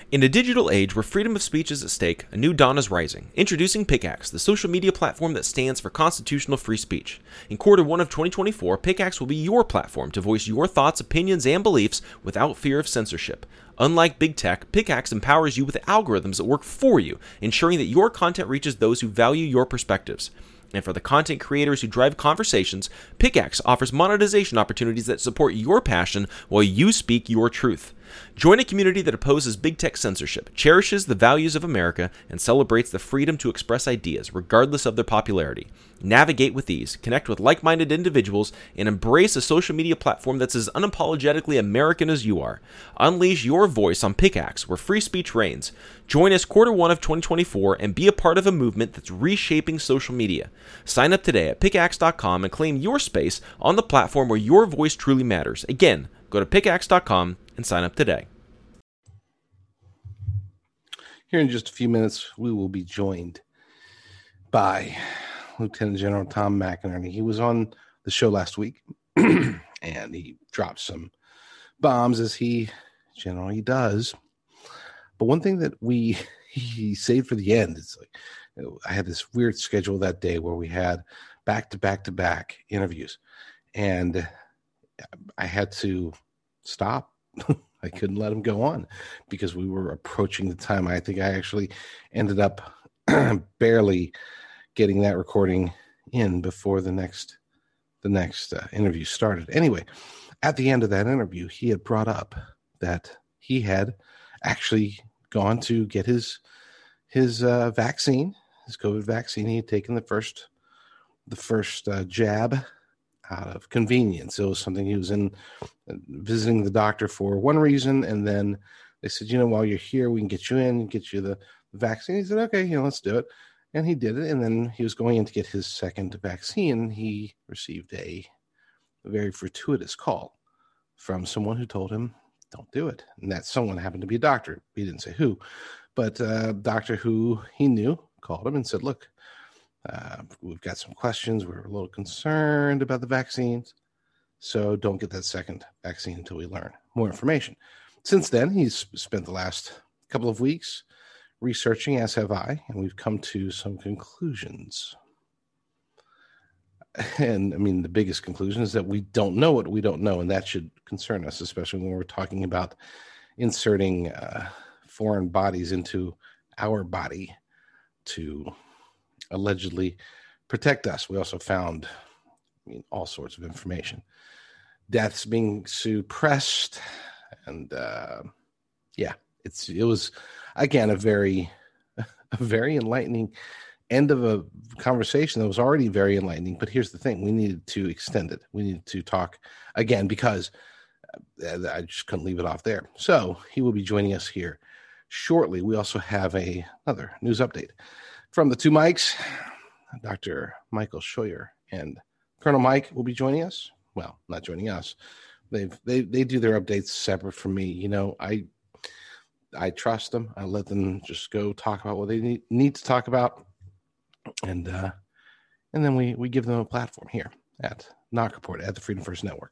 In a digital age where freedom of speech is at stake, a new dawn is rising. Introducing Pickaxe, the social media platform that stands for constitutional free speech. In Q1 of 2024, Pickaxe will be your platform to voice your thoughts, opinions, and beliefs without fear of censorship. Unlike big tech, Pickaxe empowers you with algorithms that work for you, ensuring that your content reaches those who value your perspectives. And for the content creators who drive conversations, Pickaxe offers monetization opportunities that support your passion while you speak your truth. Join a community that opposes big tech censorship, cherishes the values of America, and celebrates the freedom to express ideas regardless of their popularity. Navigate with ease, connect with like-minded individuals, and embrace a social media platform that's as unapologetically American as you are. Unleash your voice on Pickaxe, where free speech reigns. Join us Q1 of 2024 and be a part of a movement that's reshaping social media. Sign up today at pickaxe.com and claim your space on the platform where your voice truly matters. Again, go to pickaxe.com and sign up today. Here in just a few minutes, we will be joined by Lieutenant General Tom McInerney. He was on the show last week, and he dropped some bombs, as he generally does. But one thing that he saved for the end is, like, I had this weird schedule that day where we had back-to-back interviews, and I had to stop. I couldn't let him go on because we were approaching the time. I think I actually ended up barely getting that recording in before the next interview started. Anyway, at the end of that interview, he had brought up that he had actually gone to get his vaccine, his COVID vaccine. He had taken the first jab out of convenience. It was something he was in visiting the doctor for one reason, and then they said, while you're here, we can get you in and get you the vaccine. He said, okay, let's do it. And he did it, and then he was going in to get his second vaccine. He received a very fortuitous call from someone who told him, don't do it. And that someone happened to be a doctor. He didn't say who, but a doctor who he knew called him and said, look, we've got some questions. We're a little concerned about the vaccines, so don't get that second vaccine until we learn more information. Since then, he's spent the last couple of weeks researching, as have I, and we've come to some conclusions. And I mean, the biggest conclusion is that we don't know what we don't know, and that should concern us, especially when we're talking about inserting foreign bodies into our body to allegedly protect us. We also found all sorts of information, deaths being suppressed, and it was again a very enlightening end of a conversation that was already very enlightening. But here's the thing: we needed to extend it. We needed to talk again because I just couldn't leave it off there. So he will be joining us here shortly. We also have another news update from the two mics. Dr. Michael Scheuer and Colonel Mike will be joining us. Well, not joining us. They do their updates separate from me. I trust them. I let them just go talk about what they need to talk about, and then we give them a platform here at Knock Report at the Freedom First Network.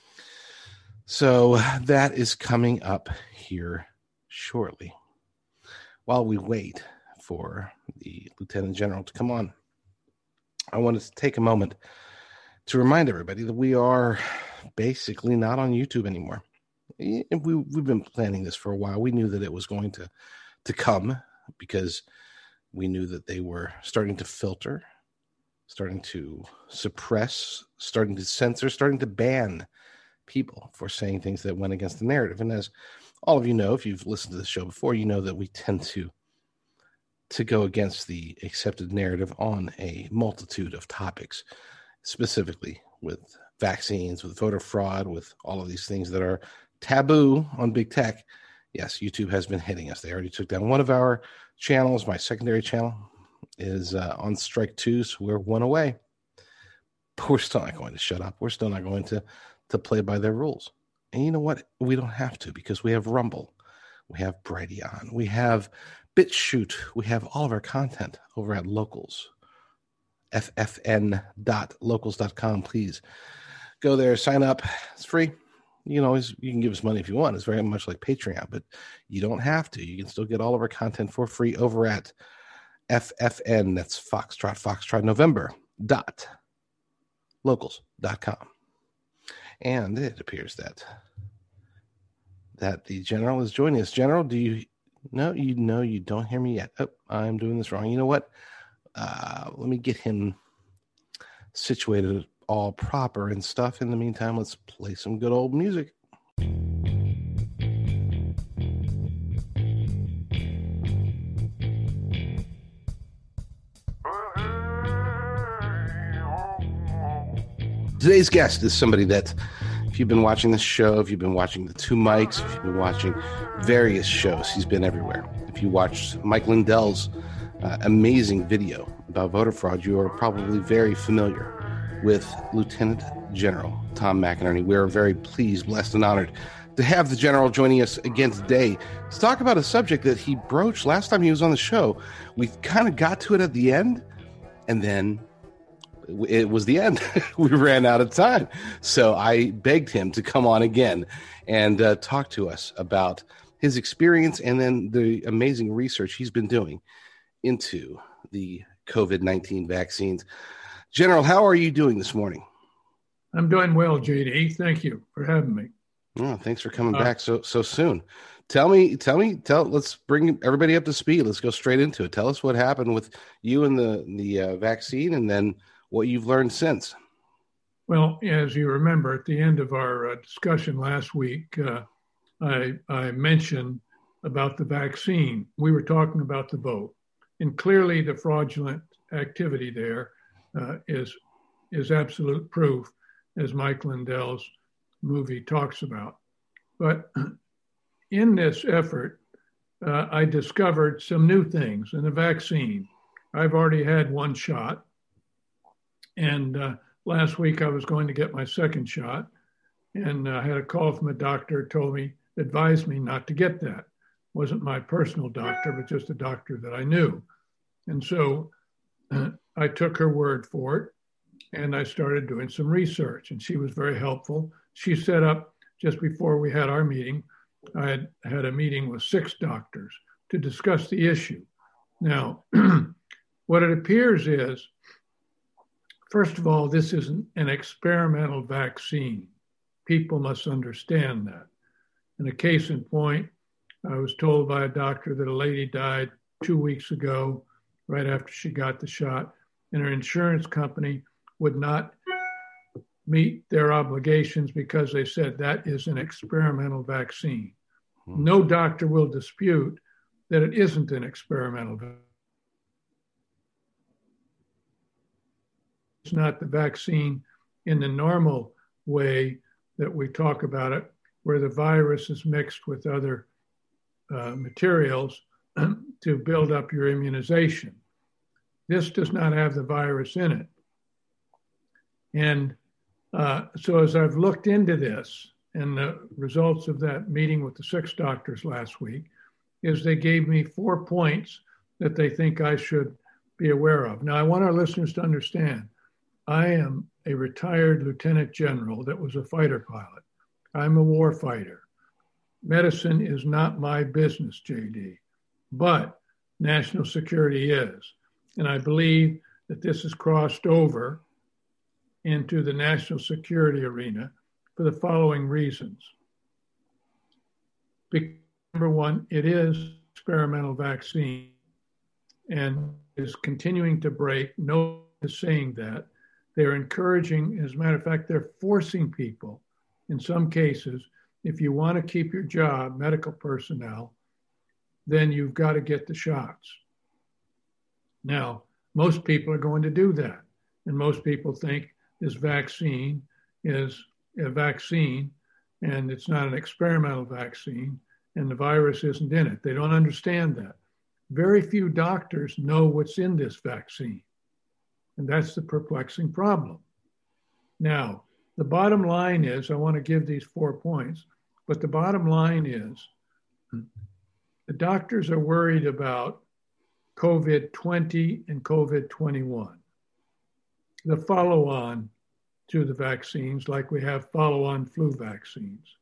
So that is coming up here shortly. While we wait for the Lieutenant General to come on, I wanted to take a moment to remind everybody that we are basically not on YouTube anymore. We've been planning this for a while. We knew that it was going to come because we knew that they were starting to filter, starting to suppress, starting to censor, starting to ban people for saying things that went against the narrative. And as all of you know, if you've listened to the show before, you know that we tend to go against the accepted narrative on a multitude of topics, specifically with vaccines, with voter fraud, with all of these things that are taboo on big tech. Yes, YouTube has been hitting us. They already took down one of our channels. My secondary channel is on strike 2, so we're one away. But we're still not going to shut up. We're still not going to play by their rules. And you know what? We don't have to, because we have Rumble. We have Brighteon. We have BitChute. We have all of our content over at Locals. ffn.locals.com. Please go there, sign up. It's free. you can give us money if you want. It's very much like Patreon, but you don't have to. You can still get all of our content for free over at FFN. That's Foxtrot November .locals.com. And it appears that the General is joining us. General, do you know you don't hear me yet? Oh, I'm doing this wrong. You know what? Let me get him situated all proper and stuff. In the meantime, let's play some good old music. Today's guest is somebody that, if you've been watching this show, if you've been watching the Two Mics, if you've been watching various shows, he's been everywhere. If you watched Mike Lindell's amazing video about voter fraud, you are probably very familiar with Lieutenant General Tom McInerney. We are very pleased, blessed, and honored to have the General joining us again today to talk about a subject that he broached last time he was on the show. We kind of got to it at the end, and then it was the end. We ran out of time. So I begged him to come on again and talk to us about his experience and then the amazing research he's been doing into the COVID-19 vaccines. General, how are you doing this morning? I'm doing well, JD. Thank you for having me. Oh, thanks for coming back so soon. Let's bring everybody up to speed. Let's go straight into it. Tell us what happened with you and the vaccine, and then what you've learned since. Well, as you remember, at the end of our discussion last week, I mentioned about the vaccine. We were talking about the vote, and clearly the fraudulent activity there is absolute proof, as Mike Lindell's movie talks about. But in this effort, I discovered some new things in the vaccine. I've already had one shot, and last week I was going to get my second shot, and I had a call from a doctor who advised me not to get that. It wasn't my personal doctor, but just a doctor that I knew. And so I took her word for it, and I started doing some research, and she was very helpful. She set up, just before we had our meeting, I had a meeting with 6 doctors to discuss the issue. Now, what it appears is, first of all, this isn't an experimental vaccine. People must understand that. And a case in point, I was told by a doctor that a lady died 2 weeks ago, right after she got the shot, and her insurance company would not meet their obligations because they said that is an experimental vaccine. No doctor will dispute that it isn't an experimental vaccine. It's not the vaccine in the normal way that we talk about it, where the virus is mixed with other materials to build up your immunization. This does not have the virus in it. And so as I've looked into this, and the results of that meeting with the 6 doctors last week, is they gave me 4 points that they think I should be aware of. Now, I want our listeners to understand, I am a retired lieutenant general that was a fighter pilot. I'm a war fighter. Medicine is not my business, JD, but national security is. And I believe that this has crossed over into the national security arena for the following reasons. Number one, it is experimental vaccine and is continuing to break. No one is saying that. They're encouraging, as a matter of fact, they're forcing people, in some cases, if you want to keep your job, medical personnel, then you've got to get the shots. Now, most people are going to do that. And most people think this vaccine is a vaccine and it's not an experimental vaccine and the virus isn't in it. They don't understand that. Very few doctors know what's in this vaccine. And that's the perplexing problem. Now, the bottom line is, I want to give these 4 points, but the bottom line is the doctors are worried about COVID-20 and COVID-21. The follow-on to the vaccines, like we have follow-on flu vaccines.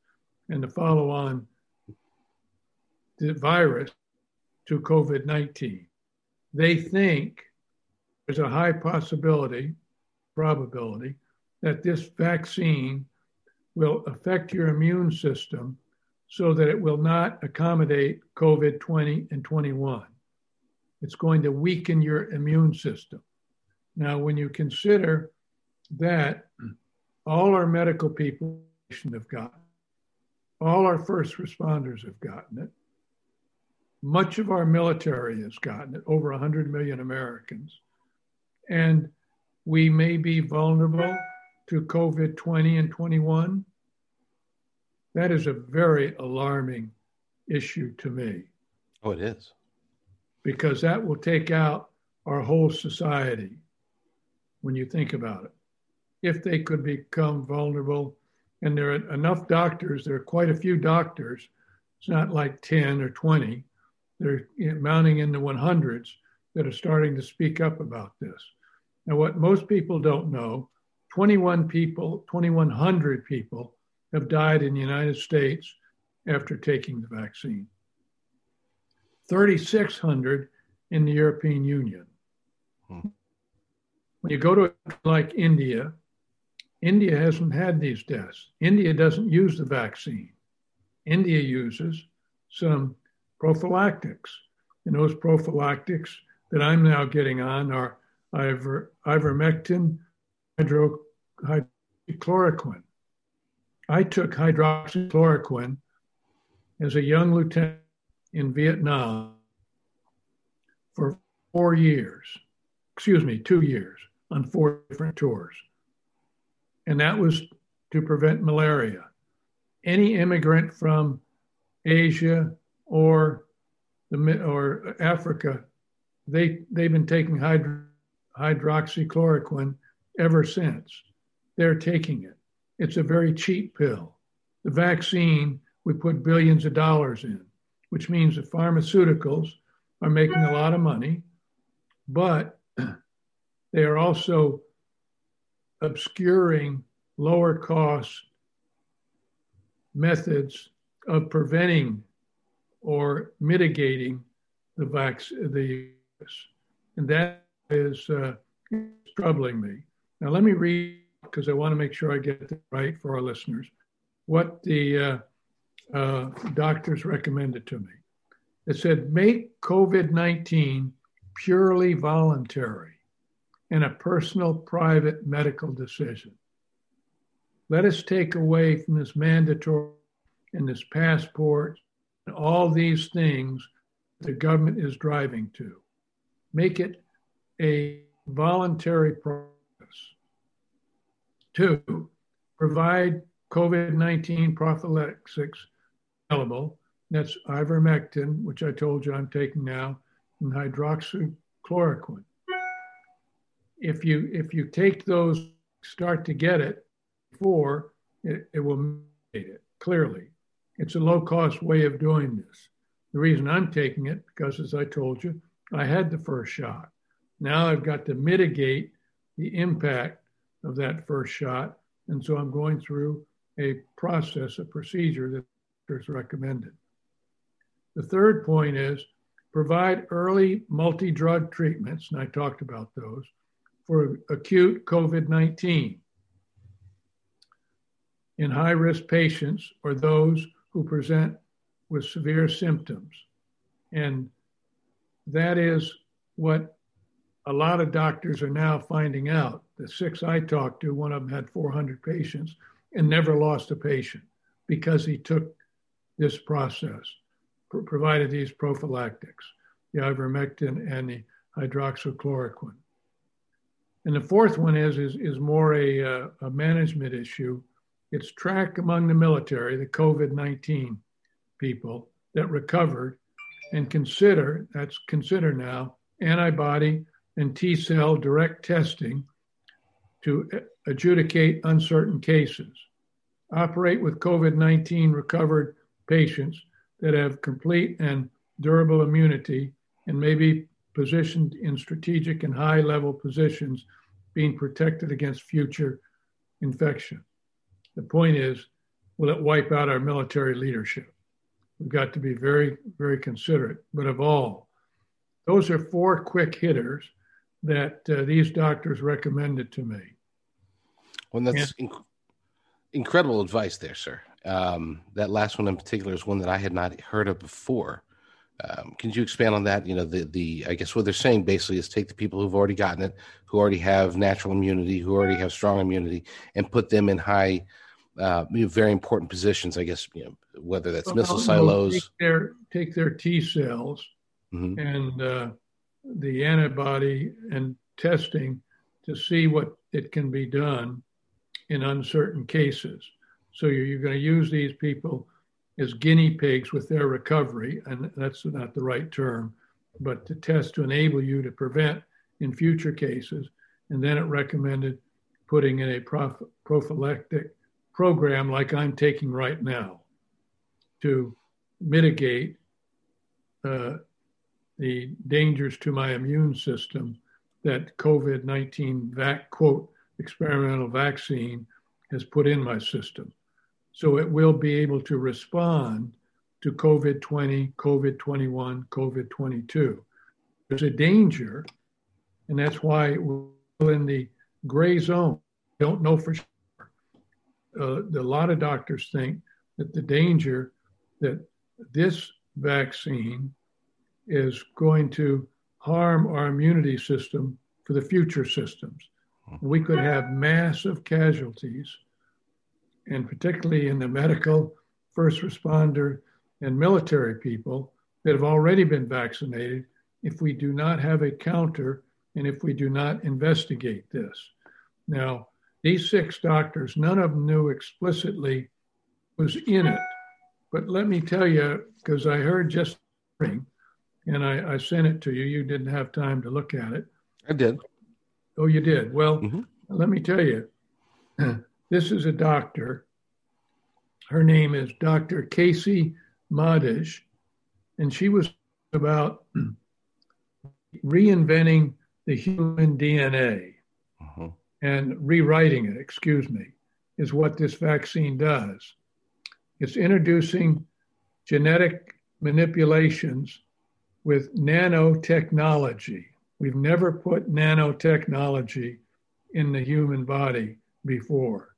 and the follow-on the virus to COVID-19. They think there's a high probability that this vaccine will affect your immune system so that it will not accommodate COVID-20 and 21. It's going to weaken your immune system. Now, when you consider that all our medical people have gotten, all our first responders have gotten it, much of our military has gotten it, over 100 million Americans, and we may be vulnerable to COVID-20 and 21. That is a very alarming issue to me. Oh, it is. Because that will take out our whole society when you think about it. If they could become vulnerable, and there are enough doctors, there are quite a few doctors, it's not like 10 or 20, they're mounting in the 100s that are starting to speak up about this. Now, what most people don't know, 2,100 people have died in the United States after taking the vaccine. 3,600 in the European Union. When you go to like India, India hasn't had these deaths. India doesn't use the vaccine. India uses some prophylactics. And those prophylactics that I'm now getting on are ivermectin, hydroxychloroquine. I took hydroxychloroquine as a young lieutenant in Vietnam for 2 years, on 4 different tours. And that was to prevent malaria. Any immigrant from Asia or Africa, they've been taking hydroxychloroquine ever since. They're taking it. It's a very cheap pill. The vaccine, we put billions of dollars in, which means the pharmaceuticals are making a lot of money, but they are also obscuring lower cost methods of preventing or mitigating the virus. And that is troubling me. Now, let me read, because I want to make sure I get it right for our listeners, what the doctors recommended to me. It said, make COVID-19 purely voluntary and a personal, private medical decision. Let us take away from this mandatory and this passport and all these things the government is driving to. Make it a voluntary process. 2, provide COVID-19 prophylaxis available. That's ivermectin, which I told you I'm taking now, and hydroxychloroquine. If you take those, start to get it before, it will mitigate it, clearly. It's a low-cost way of doing this. The reason I'm taking it, because as I told you, I had the first shot. Now I've got to mitigate the impact of that first shot, and so I'm going through a process, a procedure that is recommended. The third point is provide early multi-drug treatments, and I talked about those, for acute COVID-19 in high-risk patients or those who present with severe symptoms. And that is what a lot of doctors are now finding out. The 6 I talked to, one of them had 400 patients and never lost a patient because he took this process, provided these prophylactics, the ivermectin and the hydroxychloroquine. And the fourth one is more a management issue. It's track among the military, the COVID-19 people that recovered, and consider now antibody and T-cell direct testing to adjudicate uncertain cases. Operate with COVID-19 recovered patients that have complete and durable immunity and may be positioned in strategic and high-level positions, being protected against future infection. The point is, will it wipe out our military leadership? We've got to be very, very considerate. But of all, those are 4 quick hitters that these doctors recommended to me. Well, that's incredible advice there, sir. That last one in particular is one that I had not heard of before. Can you expand on that? You know, I guess what they're saying basically is take the people who've already gotten it, who already have natural immunity, who already have strong immunity, and put them in high, very important positions. I guess, you know, whether that's missile silos. Take their T cells and the antibody and testing to see what it can be done in uncertain cases. So you're going to use these people as guinea pigs with their recovery, and that's not the right term, but to test to enable you to prevent in future cases. And then it recommended putting in a prophylactic program like I'm taking right now to mitigate the dangers to my immune system that COVID-19 quote, experimental vaccine has put in my system. So it will be able to respond to COVID-20, COVID-21, COVID-22. There's a danger, and that's why we're in the gray zone. Don't know for sure. A lot of doctors think that the danger that this vaccine is going to harm our immunity system for the future systems. We could have massive casualties, and particularly in the medical, first responder, and military people that have already been vaccinated, if we do not have a counter and if we do not investigate this. Now, these 6 doctors, none of them knew explicitly was in it. But let me tell you, because I heard just and I sent it to you. You didn't have time to look at it. I did. Oh, you did? Well, let me tell you, this is a doctor. Her name is Dr. Casey Madish, and she was about reinventing the human DNA and rewriting it, is what this vaccine does. It's introducing genetic manipulations with nanotechnology. We've never put nanotechnology in the human body before.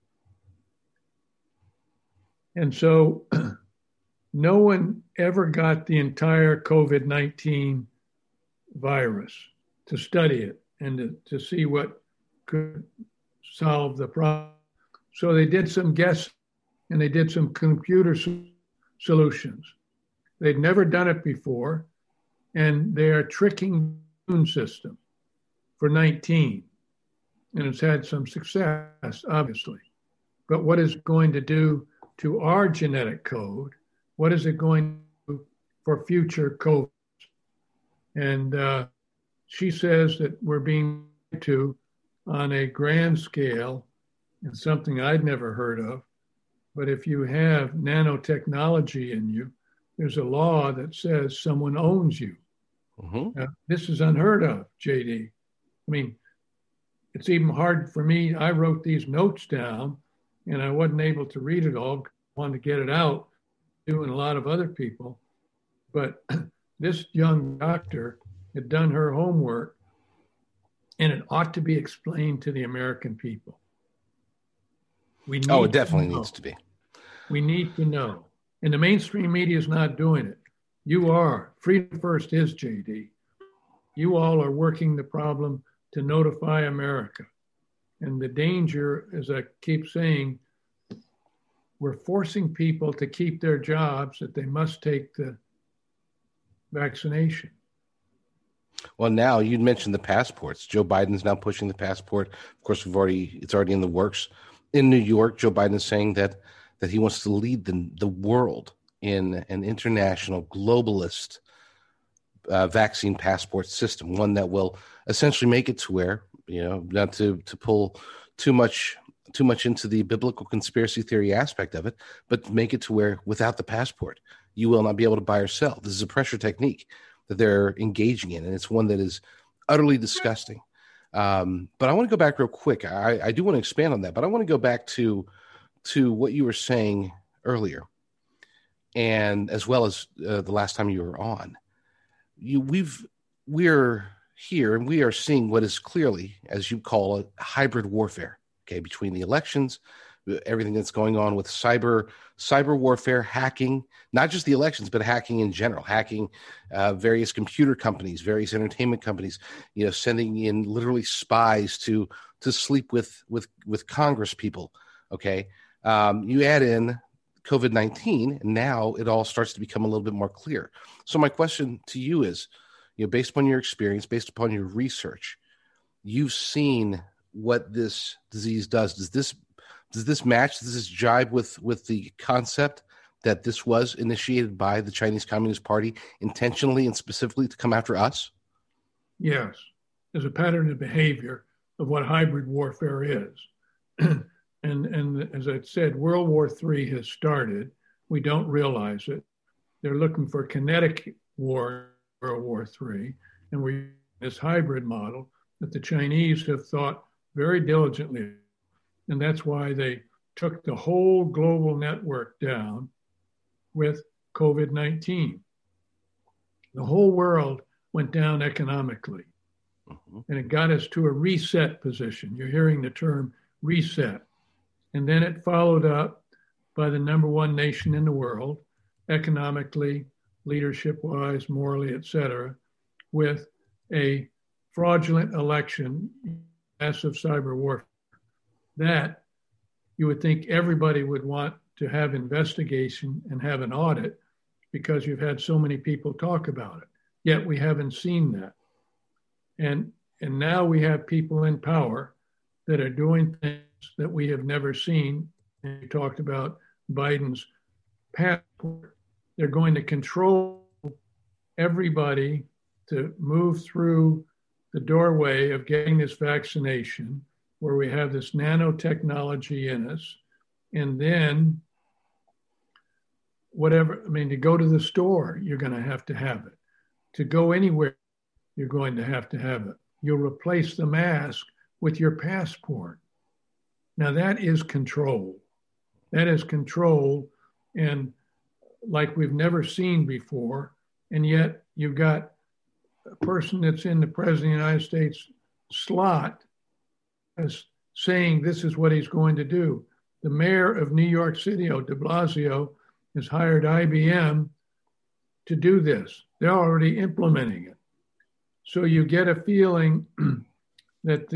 And so no one ever got the entire COVID-19 virus to study it and to see what could solve the problem. So they did some guessing and they did some computer solutions. They'd never done it before, and they are tricking the immune system for 19. And it's had some success, obviously. But what is it going to do to our genetic code? What is it going to do for future COVID? And she says that we're being to on a grand scale, and something I'd never heard of. But if you have nanotechnology in you, there's a law that says someone owns you. This is unheard of, JD. I mean, it's even hard for me. I wrote these notes down, and I wasn't able to read it all. I wanted to get it out, doing a lot of other people. But this young doctor had done her homework, and it ought to be explained to the American people. It definitely needs to be. We need to know. And the mainstream media is not doing it. You are. Freedom First is, JD. You all are working the problem to notify America. And the danger, as I keep saying, we're forcing people to keep their jobs that they must take the vaccination. Well, now you'd mentioned the passports. Joe Biden's now pushing the passport. Of course, it's already in the works. In New York, Joe Biden is saying that he wants to lead the world in an international globalist vaccine passport system, one that will essentially make it to where, not to pull too much into the biblical conspiracy theory aspect of it, but make it to where without the passport, you will not be able to buy or sell. This is a pressure technique that they're engaging in, and it's one that is utterly disgusting. But I want to go back real quick. I do want to expand on that, but I want to go back to what you were saying earlier, and as well as the last time you were on. We're here and we are seeing what is clearly, as you call it, hybrid warfare. Okay, between the elections, everything that's going on with cyber warfare, hacking, not just the elections, but hacking in general, hacking various computer companies, various entertainment companies, sending in literally spies to sleep with Congress people. Okay, you add in COVID-19, and now it all starts to become a little bit more clear. So my question to you is, based upon your experience, based upon your research, you've seen what this disease does. Does this match? Does this jibe with the concept that this was initiated by the Chinese Communist Party intentionally and specifically to come after us? Yes. There's a pattern of behavior of what hybrid warfare is. And as I said, World War III has started. We don't realize it. They're looking for kinetic war, World War III, and we're using this hybrid model that the Chinese have thought very diligently. And that's why they took the whole global network down with COVID-19. The whole world went down economically. And it got us to a reset position. You're hearing the term reset. And then it followed up by the number one nation in the world, economically, leadership-wise, morally, et cetera, with a fraudulent election, massive cyber warfare. That you would think everybody would want to have investigation and have an audit because you've had so many people talk about it. Yet we haven't seen that. And now we have people in power that are doing things that we have never seen. And you talked about Biden's passport. They're going to control everybody to move through the doorway of getting this vaccination, where we have this nanotechnology in us. And then to go to the store, you're going to have it. To go anywhere, you're going to have it. You'll replace the mask with your passport. Now that is control. That is control, and like we've never seen before. And yet you've got a person that's in the President of the United States slot as saying this is what he's going to do. The mayor of New York City, de Blasio, has hired IBM to do this. They're already implementing it. So you get a feeling that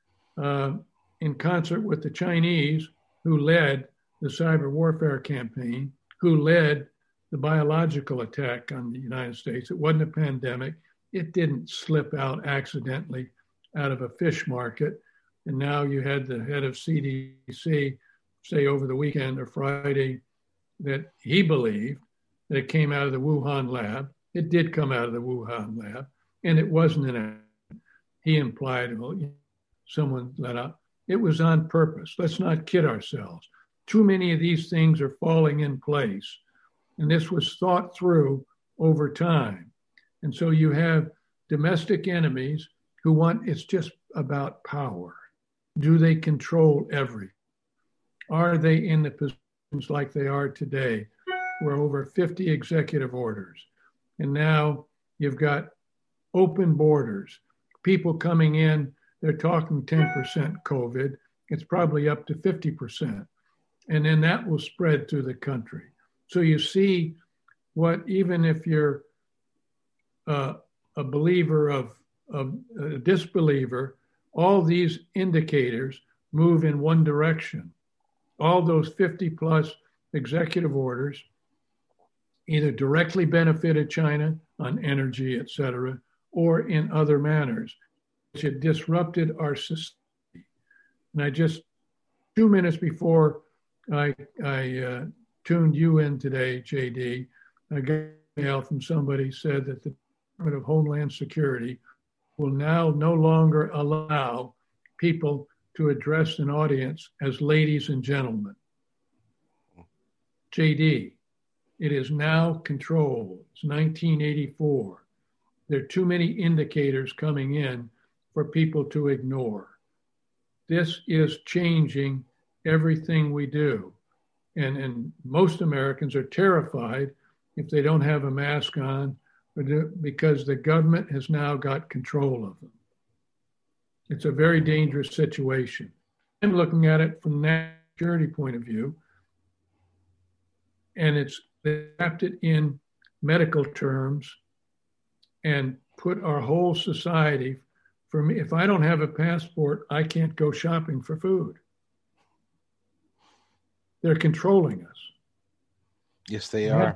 in concert with the Chinese, who led the cyber warfare campaign, who led the biological attack on the United States, it wasn't a pandemic. It didn't slip out accidentally out of a fish market. And now you had the head of CDC say over the weekend or Friday that he believed that it came out of the Wuhan lab. It did come out of the Wuhan lab, and it wasn't an accident. He implied, well, someone let out. It was on purpose. Let's not kid ourselves. Too many of these things are falling in place. And this was thought through over time. And so you have domestic enemies who want, it's just about power. Do they control everything? Are they in the positions like they are today, where over 50 executive orders? And now you've got open borders, people coming in, they're talking 10% COVID. It's probably up to 50%. And then that will spread through the country. So you see what, even if you're a believer of a disbeliever, all these indicators move in one direction. All those 50 plus executive orders either directly benefited China on energy, et cetera, or in other manners, which had disrupted our society. And I just, 2 minutes before I tuned you in today, JD, I got an email from somebody said that the Department of Homeland Security will now no longer allow people to address an audience as ladies and gentlemen. JD, it is now controlled. It's 1984. There are too many indicators coming in for people to ignore. This is changing everything we do. And most Americans are terrified if they don't have a mask on because the government has now got control of them. It's a very dangerous situation. I'm looking at it from a national security point of view, and they wrapped it in medical terms and put our whole society, for me, if I don't have a passport, I can't go shopping for food. They're controlling us. Yes, they are.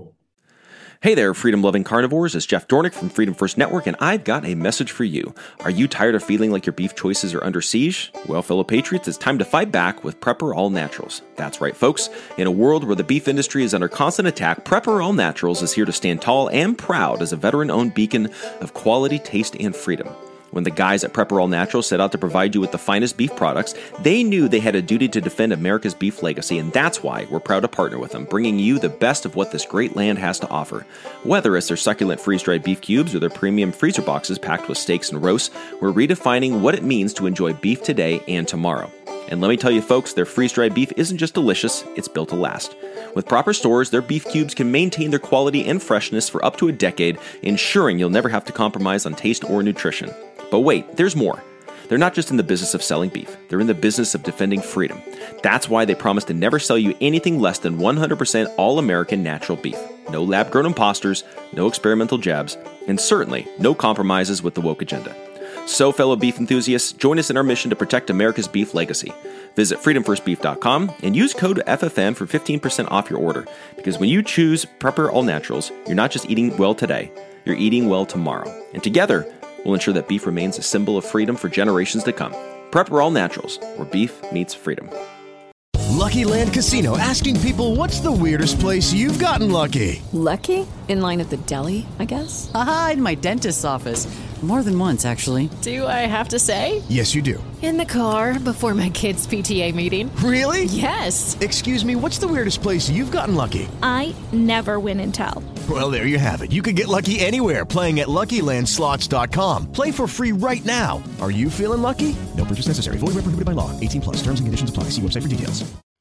Hey there, freedom-loving carnivores. It's Jeff Dornick from Freedom First Network, and I've got a message for you. Are you tired of feeling like your beef choices are under siege? Well, fellow patriots, it's time to fight back with Prepper All Naturals. That's right, folks. In a world where the beef industry is under constant attack, Prepper All Naturals is here to stand tall and proud as a veteran-owned beacon of quality, taste, and freedom. When the guys at Prepper All Naturals set out to provide you with the finest beef products, they knew they had a duty to defend America's beef legacy, and that's why we're proud to partner with them, bringing you the best of what this great land has to offer. Whether it's their succulent freeze-dried beef cubes or their premium freezer boxes packed with steaks and roasts, we're redefining what it means to enjoy beef today and tomorrow. And let me tell you, folks, their freeze-dried beef isn't just delicious, it's built to last. With proper stores, their beef cubes can maintain their quality and freshness for up to a decade, ensuring you'll never have to compromise on taste or nutrition. But wait, there's more. They're not just in the business of selling beef. They're in the business of defending freedom. That's why they promise to never sell you anything less than 100% all-American natural beef. No lab-grown imposters, no experimental jabs, and certainly no compromises with the woke agenda. So, fellow beef enthusiasts, join us in our mission to protect America's beef legacy. Visit freedomfirstbeef.com and use code FFN for 15% off your order. Because when you choose Prepper All Naturals, you're not just eating well today, you're eating well tomorrow. And together, we'll ensure that beef remains a symbol of freedom for generations to come. Prepper All Naturals, where beef meets freedom. Lucky Land Casino, asking people, what's the weirdest place you've gotten lucky? Lucky? In line at the deli, I guess? Aha, in my dentist's office. More than once, actually. Do I have to say? Yes, you do. In the car before my kids' PTA meeting. Really? Yes. Excuse me, what's the weirdest place you've gotten lucky? I never win and tell. Well, there you have it. You can get lucky anywhere, playing at LuckyLandSlots.com. Play for free right now. Are you feeling lucky? No purchase necessary. Void where prohibited by law. 18+. Terms and conditions apply. See website for details.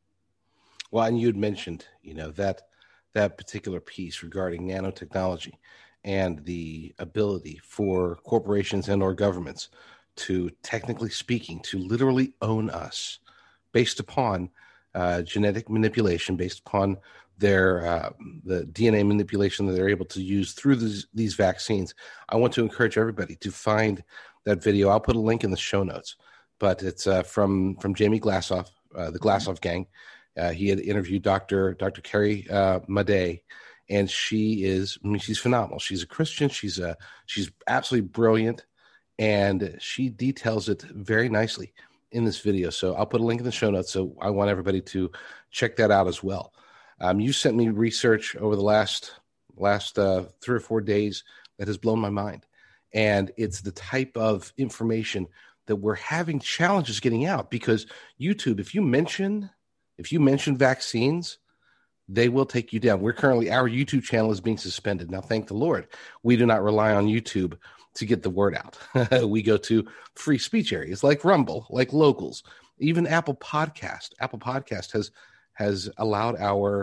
Well, and you had mentioned, that particular piece regarding nanotechnology and the ability for corporations and or governments to, technically speaking, to literally own us based upon genetic manipulation, based upon their the DNA manipulation that they're able to use through these vaccines. I want to encourage everybody to find that video. I'll put a link in the show notes, but it's from Jamie Glassow, the Glassow gang. He had interviewed Dr. Carrie Madej, and she's phenomenal. She's a Christian. She's absolutely brilliant, and she details it very nicely in this video. So I'll put a link in the show notes. So I want everybody to check that out as well. You sent me research over the last 3 or 4 days that has blown my mind, and it's the type of information that we're having challenges getting out because YouTube, if you mention vaccines, they will take you down. Our YouTube channel is being suspended. Now, thank the Lord, we do not rely on YouTube to get the word out. We go to free speech areas like Rumble, like Locals, even Apple Podcast. Apple Podcast has allowed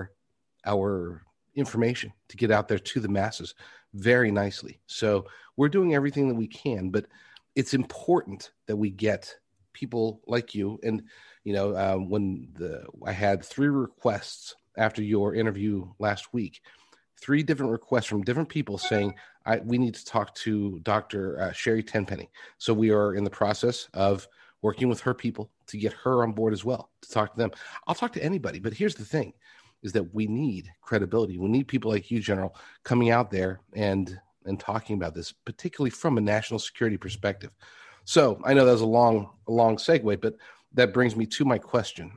our information to get out there to the masses very nicely. So we're doing everything that we can, but it's important that we get people like you. And, I had 3 requests after your interview last week, 3 different requests from different people saying, we need to talk to Dr. Sherry Tenpenny. So we are in the process of working with her people to get her on board as well, to talk to them. I'll talk to anybody, but here's the thing, is that we need credibility. We need people like you, General, coming out there and talking about this, particularly from a national security perspective. So I know that was a long segue, but that brings me to my question.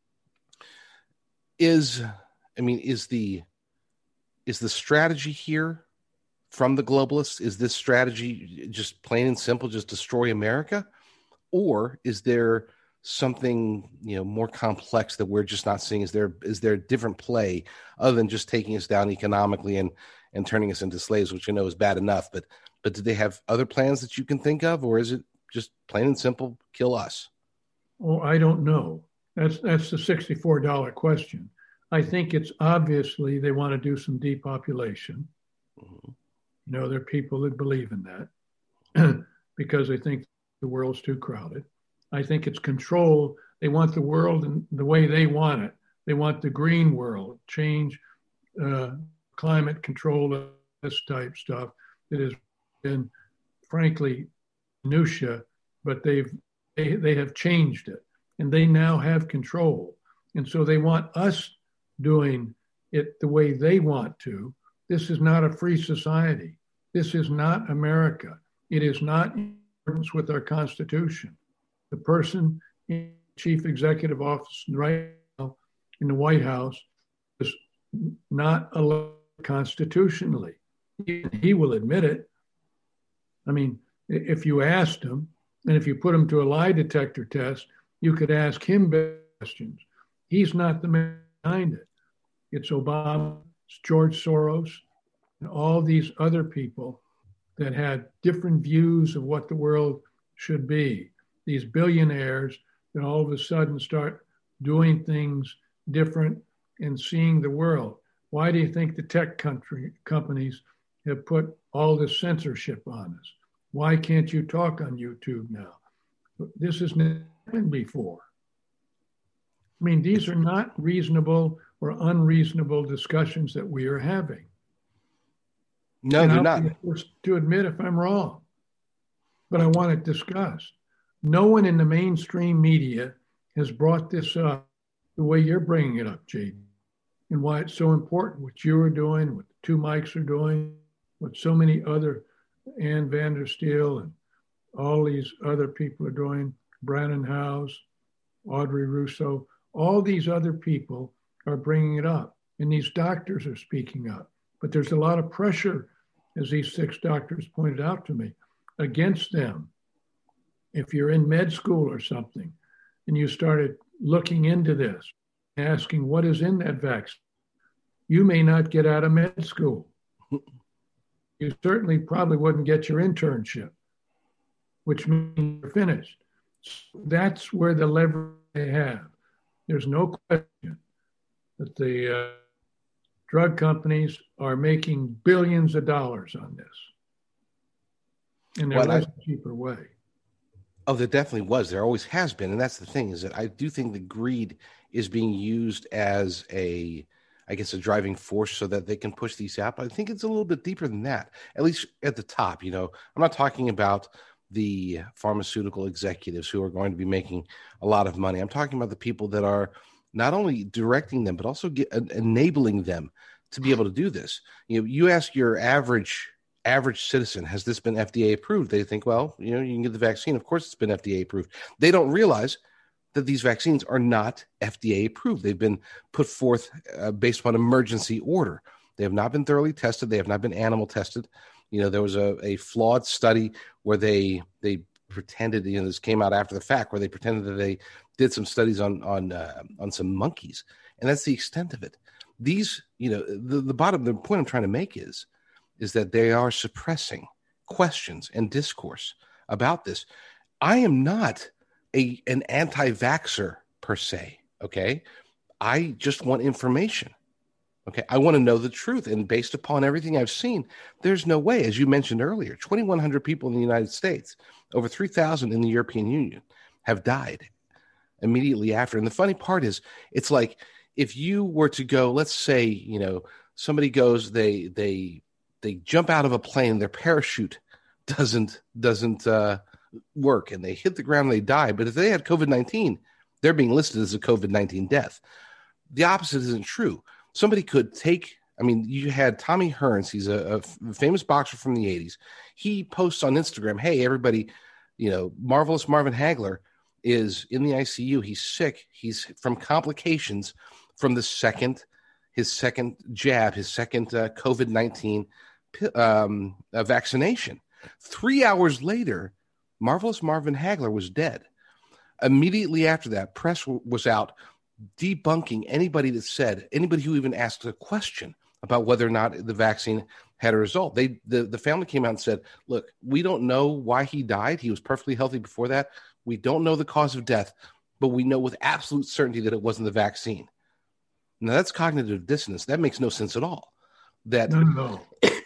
Is the strategy here from the globalists, is this strategy just plain and simple, just destroy America? Or is there something, more complex that we're just not seeing? Is there a different play other than just taking us down economically and turning us into slaves, which I know is bad enough, but do they have other plans that you can think of, or is it just plain and simple, kill us? Oh, I don't know. That's the $64 question. I think it's obviously they want to do some depopulation. Mm-hmm. You know, there are people that believe in that because they think the world's too crowded. I think it's control. They want the world in the way they want it. They want the green world, change, climate control, this type stuff that has been, frankly, minutia, but they have changed it, and they now have control. And so they want us doing it the way they want to. This is not a free society. This is not America. It is not in accordance with our Constitution. The person in chief executive office right now in the White House is not elected constitutionally. He will admit it. I mean, if you asked him, and if you put him to a lie detector test, you could ask him questions. He's not the man behind it. It's Obama, it's George Soros, and all these other people that had different views of what the world should be. These billionaires that all of a sudden start doing things different and seeing the world. Why do you think the tech companies have put all this censorship on us? Why can't you talk on YouTube now? This has never happened before. I mean, these are not reasonable or unreasonable discussions that we are having. No, and they're I'll not. be the first to admit if I'm wrong, but I want it discussed. No one in the mainstream media has brought this up the way you're bringing it up, Jaden, and why it's so important, what you are doing, what the two mics are doing, what so many other, Ann Vandersteel and all these other people are doing, Brannon Howse, Audrey Russo, all these other people are bringing it up, and these doctors are speaking up. But there's a lot of pressure, as these 6 doctors pointed out to me, against them. If you're in med school or something, and you started looking into this, asking what is in that vaccine, you may not get out of med school. You certainly probably wouldn't get your internship, which means you're finished. That's where the leverage they have. There's no question that the drug companies are making billions of dollars on this. And there is a cheaper way. Oh, there definitely was. There always has been. And that's the thing, is that I do think the greed is being used as a driving force so that they can push these out. But I think it's a little bit deeper than that, at least at the top. You know, I'm not talking about the pharmaceutical executives who are going to be making a lot of money. I'm talking about the people that are not only directing them, but also enabling them to be able to do this. You know, you ask your average citizen, has this been FDA approved? They think, well, you know, you can get the vaccine. Of course, it's been FDA approved. They don't realize that these vaccines are not FDA approved. They've been put forth based upon emergency order. They have not been thoroughly tested. They have not been animal tested. You know, there was a flawed study where they pretended, you know, this came out after the fact, where they pretended that they did some studies on some monkeys, and that's the extent of it. These, you know, the point I'm trying to make is that they are suppressing questions and discourse about this. I am not an anti-vaxxer per se, okay? I just want information, okay? I want to know the truth, and based upon everything I've seen, there's no way, as you mentioned earlier, 2,100 people in the United States, over 3,000 in the European Union have died immediately after. And the funny part is, it's like if you were to go, let's say, you know, somebody goes, they jump out of a plane, their parachute doesn't work, and they hit the ground and they die. But if they had COVID-19, they're being listed as a COVID-19 death. The opposite isn't true. Somebody could take, I mean, you had Tommy Hearns. He's a famous boxer from the 80s. He posts on Instagram, hey, everybody, you know, Marvelous Marvin Hagler is in the ICU. He's sick. He's from complications from his second jab, his second COVID-19 vaccination. 3 hours later, Marvelous Marvin Hagler was dead. Immediately after that, press was out debunking anybody who even asked a question about whether or not the vaccine had a result. The family came out and said, look, we don't know why he died. He was perfectly healthy before that. We don't know the cause of death, but we know with absolute certainty that it wasn't the vaccine. Now that's cognitive dissonance. That makes no sense at all. No.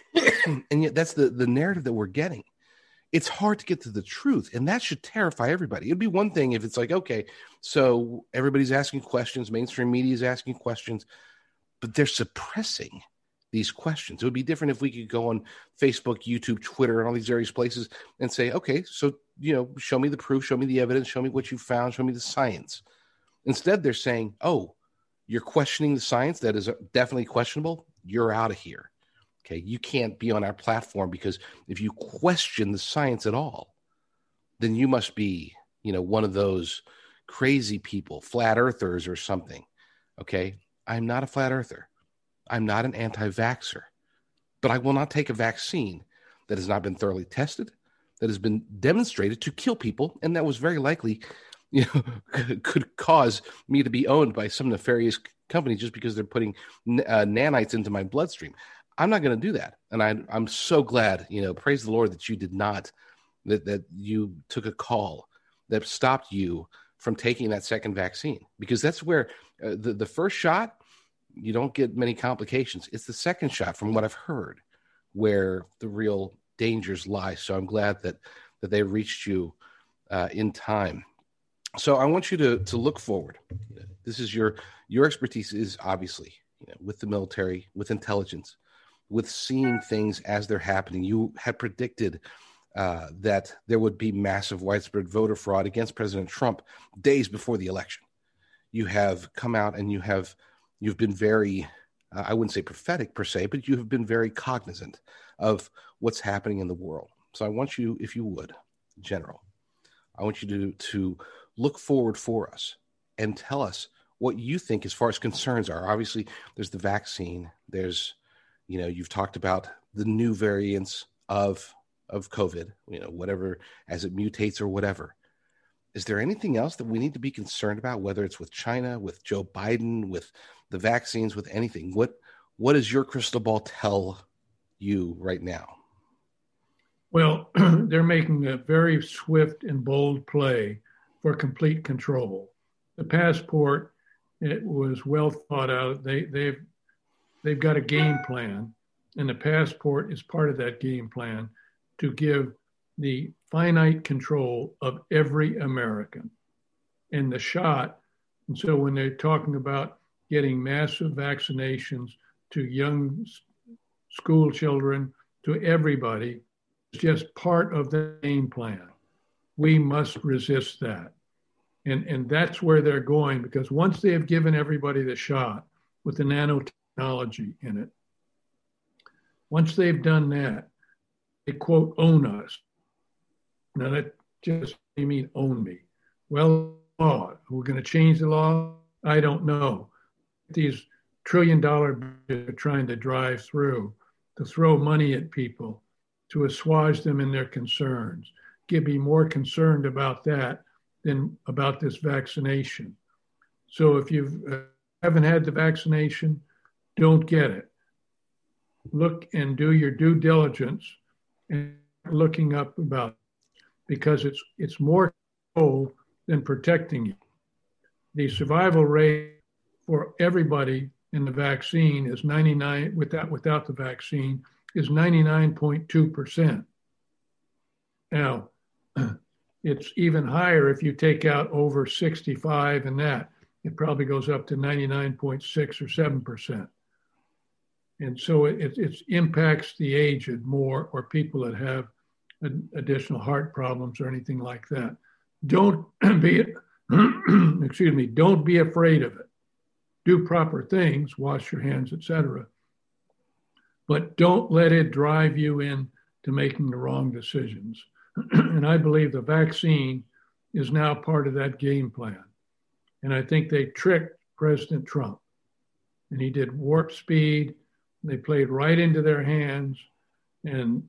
And yet that's the narrative that we're getting. It's hard to get to the truth, and that should terrify everybody. It'd be one thing if it's like, okay, so everybody's asking questions, mainstream media is asking questions, but they're suppressing these questions. It would be different if we could go on Facebook, YouTube, Twitter, and all these various places and say, okay, so, show me the proof, show me the evidence, show me what you found, show me the science. Instead, they're saying, oh, you're questioning the science that is definitely questionable. You're out of here. Okay, you can't be on our platform because if you question the science at all, then you must be, one of those crazy people, flat earthers or something. Okay, I'm not a flat earther. I'm not an anti-vaxxer, but I will not take a vaccine that has not been thoroughly tested, that has been demonstrated to kill people, and that was very likely, could cause me to be owned by some nefarious company just because they're putting nanites into my bloodstream. I'm not going to do that. And I'm so glad, praise the Lord that you did not, that you took a call that stopped you from taking that second vaccine, because that's where the first shot, you don't get many complications. It's the second shot, from what I've heard, where the real dangers lie. So I'm glad that they reached you in time. So I want you to look forward. This is your expertise is obviously, with the military, with intelligence, with seeing things as they're happening. You had predicted that there would be massive widespread voter fraud against President Trump days before the election. You have come out and you've been very, I wouldn't say prophetic per se, but you have been very cognizant of what's happening in the world. So I want you, if you would, General, I want you to look forward for us and tell us what you think as far as concerns are. Obviously, there's the vaccine. There's, you've talked about the new variants of COVID, whatever, as it mutates or whatever. Is there anything else that we need to be concerned about, whether it's with China, with Joe Biden, with the vaccines, with anything? What does your crystal ball tell you right now? Well, they're making a very swift and bold play for complete control. The passport, it was well thought out. They've got a game plan, and the passport is part of that game plan to give the finite control of every American. And the shot, and so when they're talking about getting massive vaccinations to young school children, to everybody, it's just part of the game plan. We must resist that. And that's where they're going, because once they have given everybody the shot with the nanotechnology in it, once they've done that, they quote, own us. Now that just mean own me. Well, law, we're going to change the law? I don't know. These $1 trillion budgets are trying to drive through, to throw money at people, to assuage them in their concerns, be more concerned about that than about this vaccination. So if you haven't had the vaccination, don't get it. Look and do your due diligence and looking up about it, because it's more control than protecting you. The survival rate for everybody in the vaccine is 99, without the vaccine, is 99.2%. Now, it's even higher if you take out over 65 and that. It probably goes up to 99.6 or 7%. And so it impacts the aged more, or people that have additional heart problems or anything like that. Don't be, don't be afraid of it. Do proper things, wash your hands, etc. But don't let it drive you into making the wrong decisions. And I believe the vaccine is now part of that game plan. And I think they tricked President Trump. And he did warp speed. They played right into their hands. And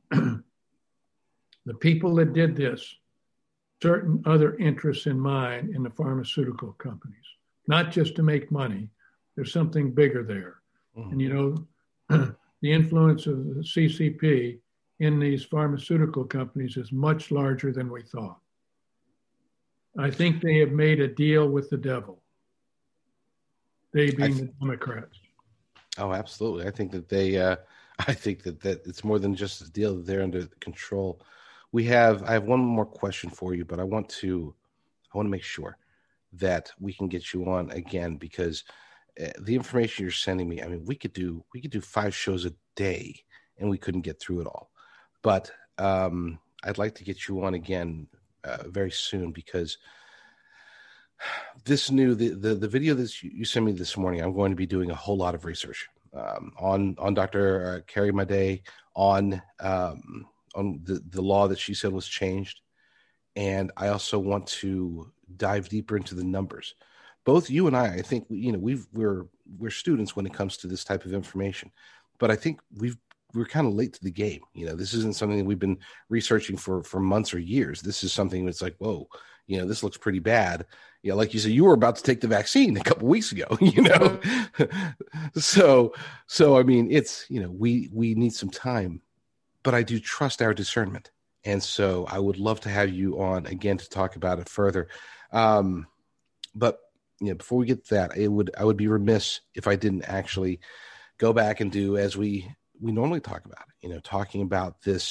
the people that did this, certain other interests in mind in the pharmaceutical companies, not just to make money. There's something bigger there. Mm-hmm. And the influence of the CCP in these pharmaceutical companies is much larger than we thought. I think they have made a deal with the devil. They being the Democrats. Oh, absolutely. I think that I think that it's more than just a deal that they're under control. I have one more question for you, but I want to make sure that we can get you on again, because the information you're sending me, I mean, we could do 5 shows a day and we couldn't get through it all. But I'd like to get you on again very soon, because the video that you sent me this morning, I'm going to be doing a whole lot of research on Dr. Carrie Madej, on the law that she said was changed. And I also want to dive deeper into the numbers. Both you and I think, we're students when it comes to this type of information, but I think we're kind of late to the game. This isn't something that we've been researching for months or years. This is something that's like, whoa, this looks pretty bad. Like you said, you were about to take the vaccine a couple weeks ago, So I mean, it's, we need some time, but I do trust our discernment. And so I would love to have you on again to talk about it further. But before we get to that, I would be remiss if I didn't actually go back and do as we normally talk about it, talking about the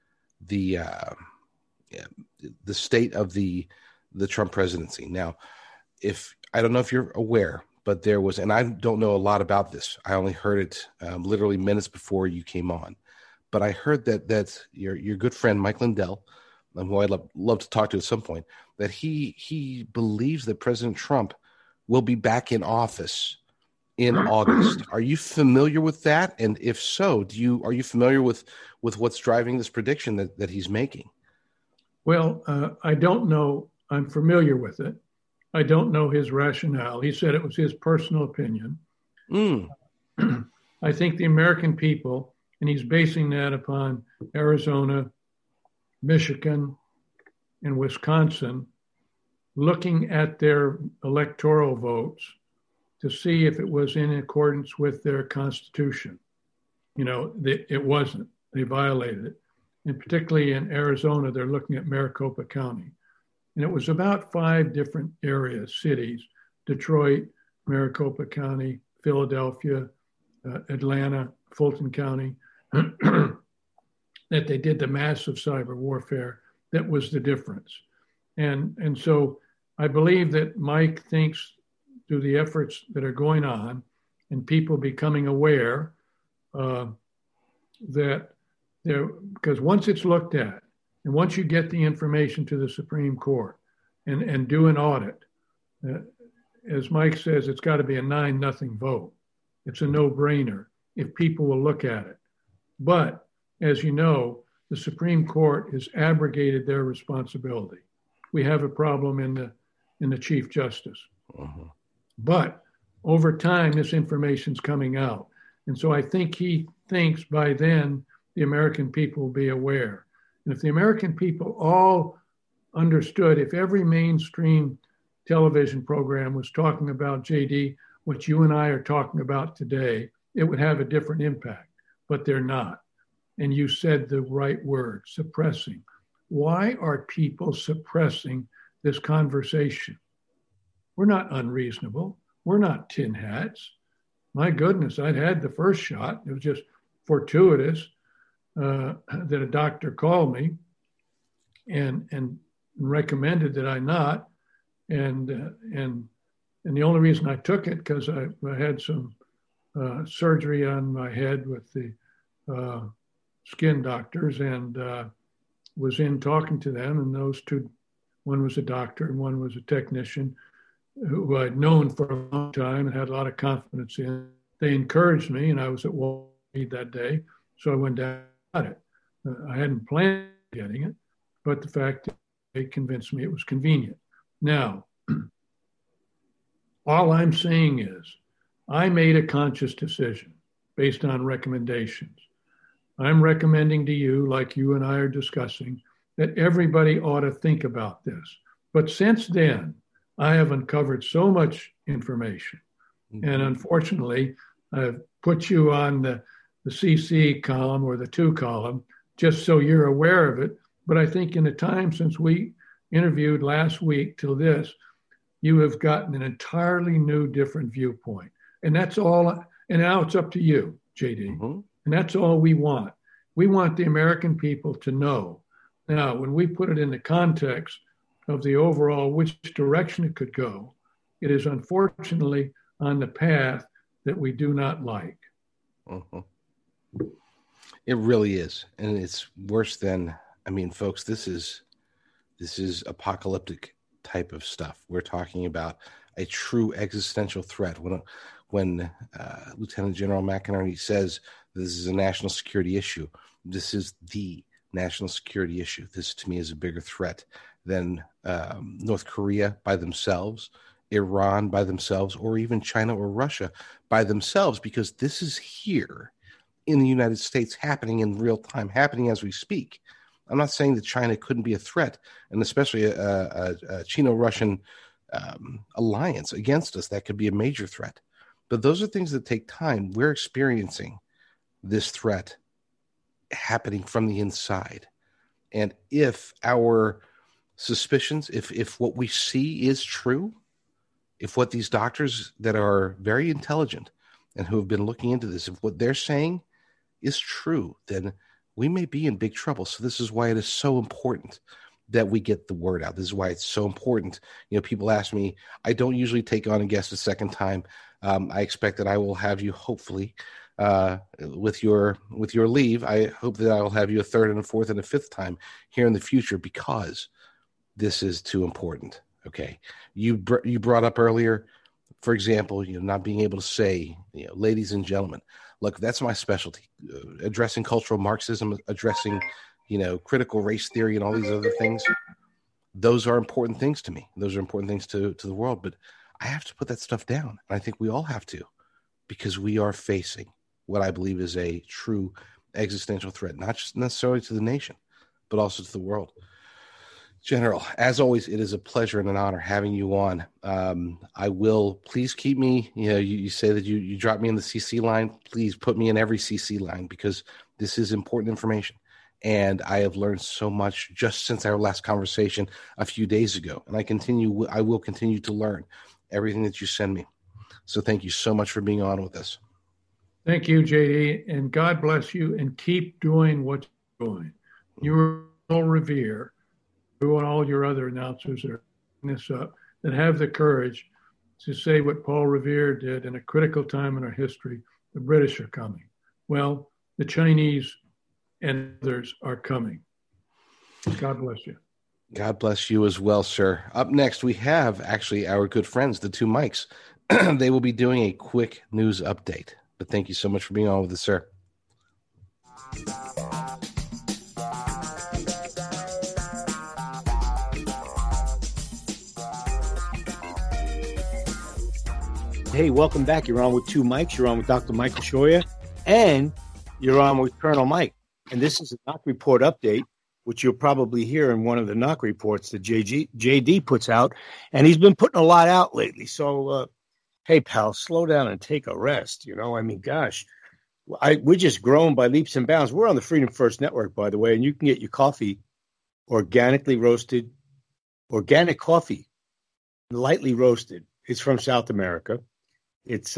state of the Trump presidency. Now, I don't know if you're aware, but there was, and I don't know a lot about this. I only heard it literally minutes before you came on. But I heard that your good friend Mike Lindell, who I'd love to talk to at some point, that he believes that President Trump will be back in office in August. Are you familiar with that? And if so, are you familiar with what's driving this prediction that he's making? Well, I don't know. I'm familiar with it. I don't know his rationale. He said it was his personal opinion. I think the American people, and he's basing that upon Arizona, Michigan, and Wisconsin, looking at their electoral votes to see if it was in accordance with their constitution. It wasn't. They violated it. And particularly in Arizona, they're looking at Maricopa County. And it was about 5 different areas, cities: Detroit, Maricopa County, Philadelphia, Atlanta, Fulton County, that they did the massive cyber warfare. That was the difference. And so I believe that Mike thinks through the efforts that are going on and people becoming aware that because once it's looked at, and once you get the information to the Supreme Court and do an audit, as Mike says, it's got to be a 9-0 vote. It's a no-brainer if people will look at it. But as you know, the Supreme Court has abrogated their responsibility. We have a problem in the Chief Justice. Uh-huh. But over time, this information's coming out. And so I think he thinks by then the American people will be aware. And if the American people all understood, if every mainstream television program was talking about, JD, what you and I are talking about today, it would have a different impact, but they're not. And you said the right word, suppressing. Why are people suppressing this conversation? We're not unreasonable. We're not tin hats. My goodness, I'd had the first shot. It was just fortuitous that a doctor called me and recommended that I not. And the only reason I took it because I had some surgery on my head with the skin doctors and was in talking to them. And those two, one was a doctor and one was a technician who I'd known for a long time and had a lot of confidence in. They encouraged me, and I was at Walgreens that day, so I went down and got it. I hadn't planned on getting it, but the fact that they convinced me it was convenient. Now, all I'm saying is I made a conscious decision based on recommendations. I'm recommending to you, like you and I are discussing, that everybody ought to think about this. But since then, I have uncovered so much information. Mm-hmm. And unfortunately, I've put you on the CC column or the 2 column, just so you're aware of it. But I think in the time since we interviewed last week till this, you have gotten an entirely new, different viewpoint. And that's all. And now it's up to you, JD. Mm-hmm. And that's all we want. We want the American people to know. Now, when we put it in the context of the overall which direction it could go, it is unfortunately on the path that we do not like. Mm-hmm. It really is. And it's worse than, folks, this is apocalyptic type of stuff. We're talking about a true existential threat. When Lieutenant General McInerney says this is a national security issue, this is the national security issue. This, to me, is a bigger threat than North Korea by themselves, Iran by themselves, or even China or Russia by themselves, because this is here in the United States, happening in real time, happening as we speak. I'm not saying that China couldn't be a threat, and especially a Chino-Russian alliance against us, that could be a major threat. But those are things that take time. We're experiencing this threat happening from the inside. And if our suspicions, if what we see is true, if what these doctors that are very intelligent and who have been looking into this, if what they're saying is true, then we may be in big trouble. So this is why it is so important that we get the word out. This is why it's so important. People ask me, I don't usually take on a guest a second time. I expect that I will have you, hopefully, with your leave, I hope that I will have you a third and a fourth and a fifth time here in the future, because this is too important. Okay. You brought up earlier, for example, not being able to say, ladies and gentlemen. Look, that's my specialty, addressing cultural Marxism, addressing, critical race theory and all these other things. Those are important things to me. Those are important things to the world. But I have to put that stuff down. And I think we all have to, because we are facing what I believe is a true existential threat, not just necessarily to the nation, but also to the world. General, as always, it is a pleasure and an honor having you on. I will, please keep me, you say that you drop me in the CC line. Please put me in every CC line, because this is important information. And I have learned so much just since our last conversation a few days ago. And I will continue to learn everything that you send me. So thank you so much for being on with us. Thank you, JD, and God bless you, and keep doing what you're doing. You will revere. You and all your other announcers that are picking this up, that have the courage to say what Paul Revere did in a critical time in our history. The British are coming. Well, the Chinese and others are coming. God bless you. God bless you as well, sir. Up next, we have actually our good friends, the two Mikes. They will be doing a quick news update. But thank you so much for being on with us, sir. Hey, welcome back. You're on with two Mikes. You're on with Dr. Michael Shoya, and you're on with Colonel Mike. And this is a knock report update, which you'll probably hear in one of the knock reports that JD puts out. And he's been putting a lot out lately. So, hey, pal, slow down and take a rest. Gosh, we're just growing by leaps and bounds. We're on the Freedom First Network, by the way, and you can get your coffee organically roasted, organic coffee, lightly roasted. It's from South America. It's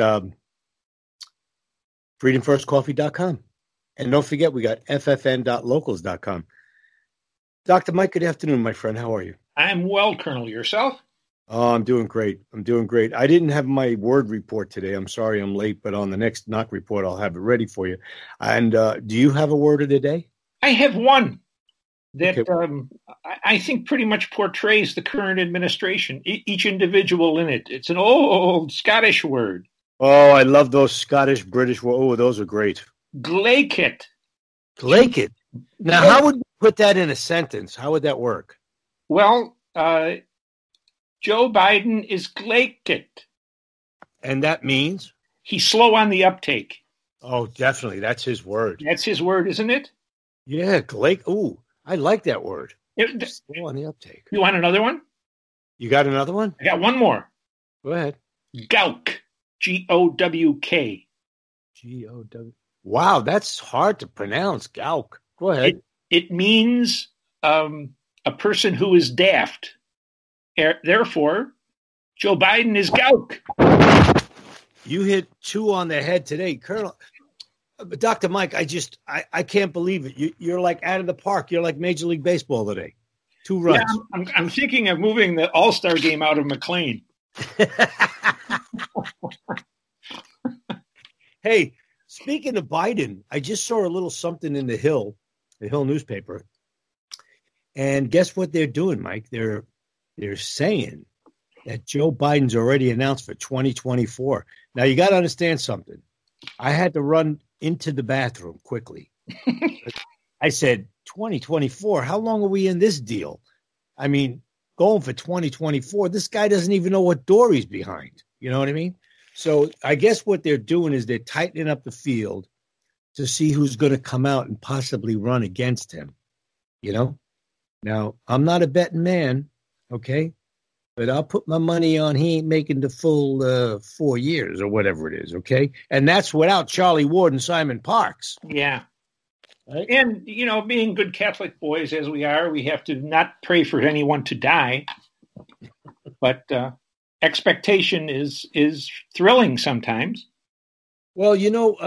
freedomfirstcoffee.com. And don't forget, we got ffn.locals.com. Dr. Mike, good afternoon, my friend. How are you? I'm well, Colonel. Yourself? Oh, I'm doing great. I didn't have my word report today. I'm sorry I'm late, but on the next knock report, I'll have it ready for you. And do you have a word of the day? I have one that I think pretty much portrays the current administration, each individual in it. It's an old Scottish word. Oh, I love those Scottish, British words. Oh, those are great. Glaikit. Glaikit. Now, how would you put that in a sentence? How would that work? Well, Joe Biden is glaikit. And that means? He's slow on the uptake. Oh, definitely. That's his word. That's his word, isn't it? Yeah, Ooh, I like that word. Slow on the uptake. You want another one? You got another one? I got one more. Go ahead. Gowk. G-O-W-K. G-O-W. Wow, that's hard to pronounce. Gowk. Go ahead. It means a person who is daft. Therefore, Joe Biden is Gowk. You hit 2 on the head today, Colonel. Dr. Mike, I can't believe it. You're like out of the park. You're like Major League Baseball today. 2 runs. Yeah, I'm thinking of moving the All-Star game out of McLean. Hey, speaking of Biden, I just saw a little something in the Hill newspaper. And guess what they're doing, Mike? They're saying that Joe Biden's already announced for 2024. Now, you got to understand something. I had to run into the bathroom quickly. I said, 2024, how long are we in this deal? I mean, going for 2024, this guy doesn't even know what door he's behind. You know what I mean? So I guess what they're doing is they're tightening up the field to see who's going to come out and possibly run against him. You know? Now, I'm not a betting man, okay? But I'll put my money on he ain't making the full 4 years or whatever it is, okay? And that's without Charlie Ward and Simon Parks. Yeah. Right? And, being good Catholic boys as we are, we have to not pray for anyone to die. But expectation is thrilling sometimes. Well,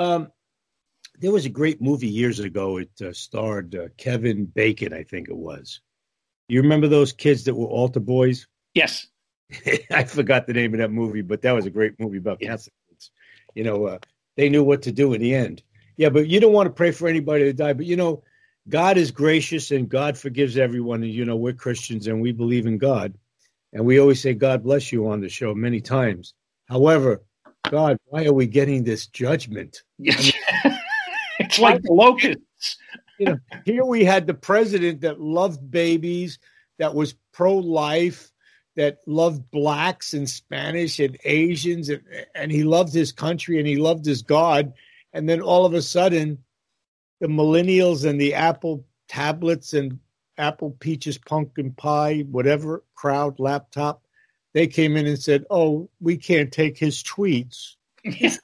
there was a great movie years ago. It starred Kevin Bacon, I think it was. You remember those kids that were altar boys? Yes. I forgot the name of that movie, but that was a great movie about Catholic kids. They knew what to do in the end. Yeah, but you don't want to pray for anybody to die. But, God is gracious and God forgives everyone. And, we're Christians and we believe in God. And we always say, God bless you on the show many times. However, God, why are we getting this judgment? Yes. It's like the locusts. Here we had the president that loved babies, that was pro-life, that loved blacks and Spanish and Asians, and he loved his country and he loved his God. And then all of a sudden, the millennials and the Apple tablets and Apple Peaches pumpkin pie, whatever crowd laptop, they came in and said, oh, we can't take his tweets. His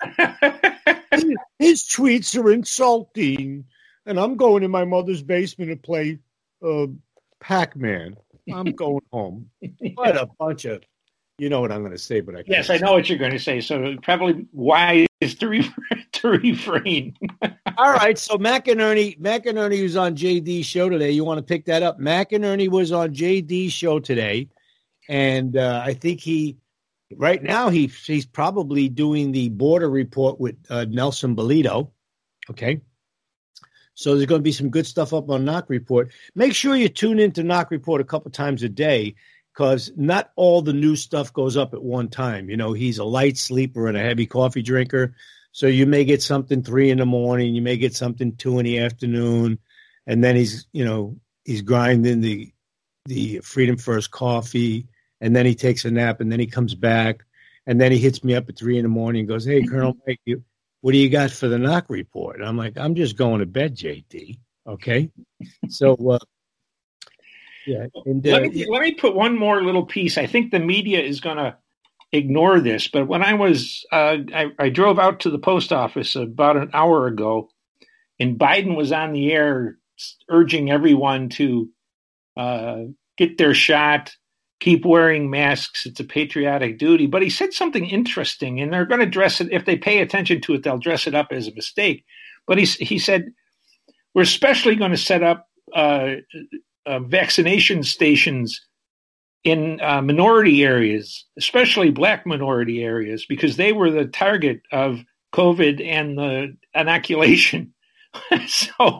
tweets are insulting. And I'm going in my mother's basement to play Pac-Man. I'm going home. What a bunch of, you know what I'm going to say, but I can't. Yes, I know what you're going to say. So probably wise to refrain. All right. So McInerney was on JD's show today. You want to pick that up? McInerney was on JD's show today. And I think right now he's probably doing the border report with Nelson Bolito. Okay. So there's going to be some good stuff up on Knock Report. Make sure you tune into Knock Report a couple times a day, because not all the new stuff goes up at one time. He's a light sleeper and a heavy coffee drinker. So you may get something 3 a.m, you may get something 2 p.m, and then he's grinding the Freedom First coffee, and then he takes a nap, and then he comes back, and then he hits me up at 3 a.m. and goes, hey, Colonel Mike, what do you got for the Knock Report? And I'm like, I'm just going to bed, JD. Okay. So, yeah. And, let me put one more little piece. I think the media is going to ignore this, but when I was, I drove out to the post office about an hour ago, and Biden was on the air urging everyone to get their shot, keep wearing masks. It's a patriotic duty. But he said something interesting, and they're going to dress it. If they pay attention to it, they'll dress it up as a mistake. But he said, we're especially going to set up vaccination stations in minority areas, especially black minority areas, because they were the target of COVID and the inoculation. So,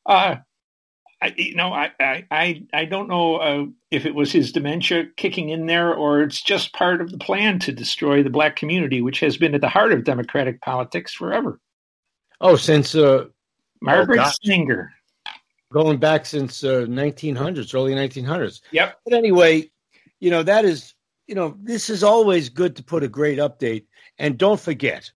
I don't know if it was his dementia kicking in there, or it's just part of the plan to destroy the black community, which has been at the heart of Democratic politics forever. Oh, since Margaret Sanger. Going back since 1900s, early 1900s. Yep. But anyway, that is, this is always good to put a great update. And don't forget.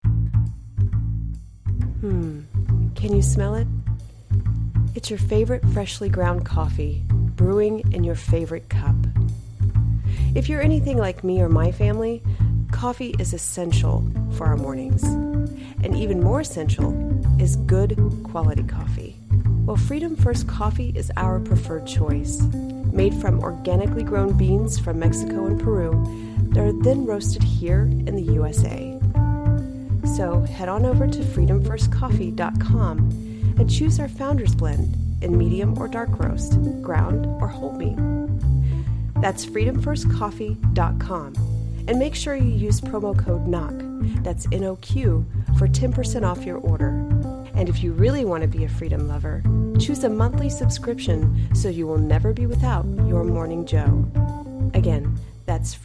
Can you smell it? It's your favorite freshly ground coffee, brewing in your favorite cup. If you're anything like me or my family, coffee is essential for our mornings. And even more essential is good quality coffee. Well, Freedom First Coffee is our preferred choice. Made from organically grown beans from Mexico and Peru that are then roasted here in the USA. So head on over to freedomfirstcoffee.com and choose our Founders Blend in medium or dark roast, ground or whole bean. That's freedomfirstcoffee.com. And make sure you use promo code NOQ, that's NOQ, for 10% off your order. And if you really want to be a freedom lover, choose a monthly subscription so you will never be without your Morning Joe. Again, that's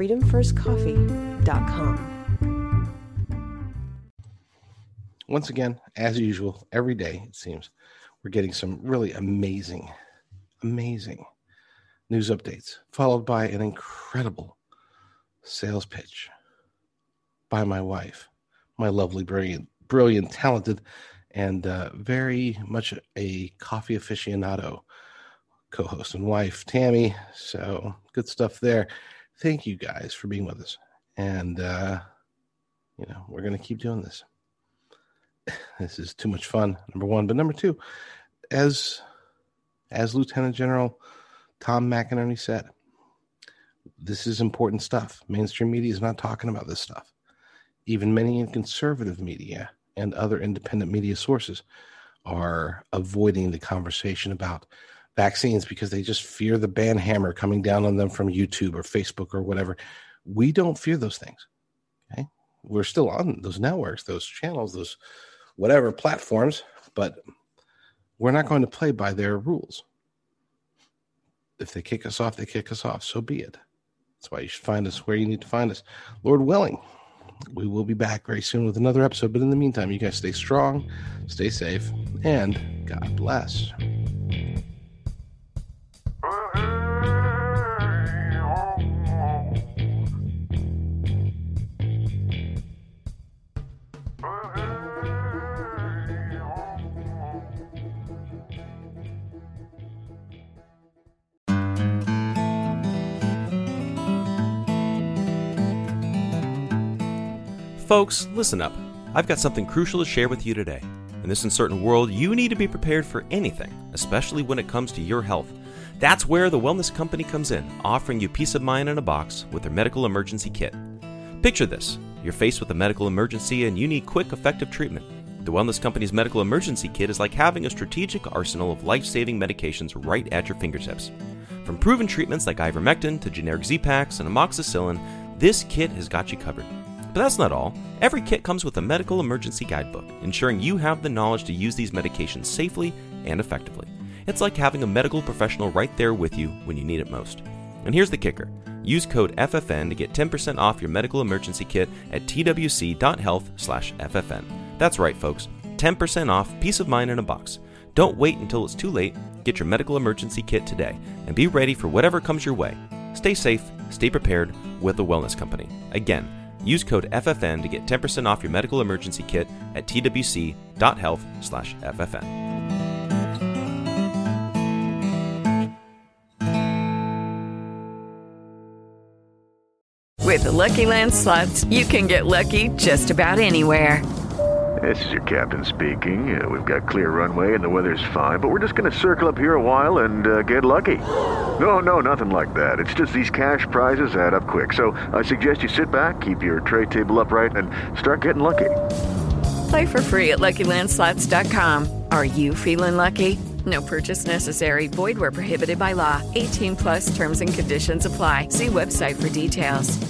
freedomfirstcoffee.com. Once again, as usual, every day, it seems, we're getting some really amazing news updates, followed by an incredible sales pitch by my wife, my lovely, brilliant, talented, and very much a coffee aficionado co-host and wife, Tammy. So good stuff there. Thank you guys for being with us. And, we're going to keep doing this. This is too much fun, number one. But number two, as Lieutenant General Tom McInerney said, this is important stuff. Mainstream media is not talking about this stuff. Even many in conservative media and other independent media sources are avoiding the conversation about vaccines because they just fear the ban hammer coming down on them from YouTube or Facebook or whatever. We don't fear those things. Okay, we're still on those networks, those channels, those whatever platforms, but we're not going to play by their rules. If they kick us off, they kick us off. So be it. That's why you should find us where you need to find us. Lord willing, we will be back very soon with another episode. But in the meantime, you guys stay strong, stay safe, and God bless. Folks, listen up. I've got something crucial to share with you today. In this uncertain world, you need to be prepared for anything, especially when it comes to your health. That's where The Wellness Company comes in, offering you peace of mind in a box with their medical emergency kit. Picture this. You're faced with a medical emergency and you need quick, effective treatment. The Wellness Company's medical emergency kit is like having a strategic arsenal of life-saving medications right at your fingertips. From proven treatments like ivermectin to generic Z-Paks and amoxicillin, this kit has got you covered. But that's not all. Every kit comes with a medical emergency guidebook, ensuring you have the knowledge to use these medications safely and effectively. It's like having a medical professional right there with you when you need it most. And here's the kicker. Use code FFN to get 10% off your medical emergency kit at twc.health/FFN. That's right, folks. 10% off, peace of mind in a box. Don't wait until it's too late. Get your medical emergency kit today and be ready for whatever comes your way. Stay safe, stay prepared with The Wellness Company. Again, use code FFN to get 10% off your medical emergency kit at twc.health/FFN. With the Lucky Land Slots, you can get lucky just about anywhere. This is your captain speaking. We've got clear runway and the weather's fine, but we're just going to circle up here a while and get lucky. No, nothing like that. It's just these cash prizes add up quick. So I suggest you sit back, keep your tray table upright, and start getting lucky. Play for free at LuckyLandSlots.com. Are you feeling lucky? No purchase necessary. Void where prohibited by law. 18+ terms and conditions apply. See website for details.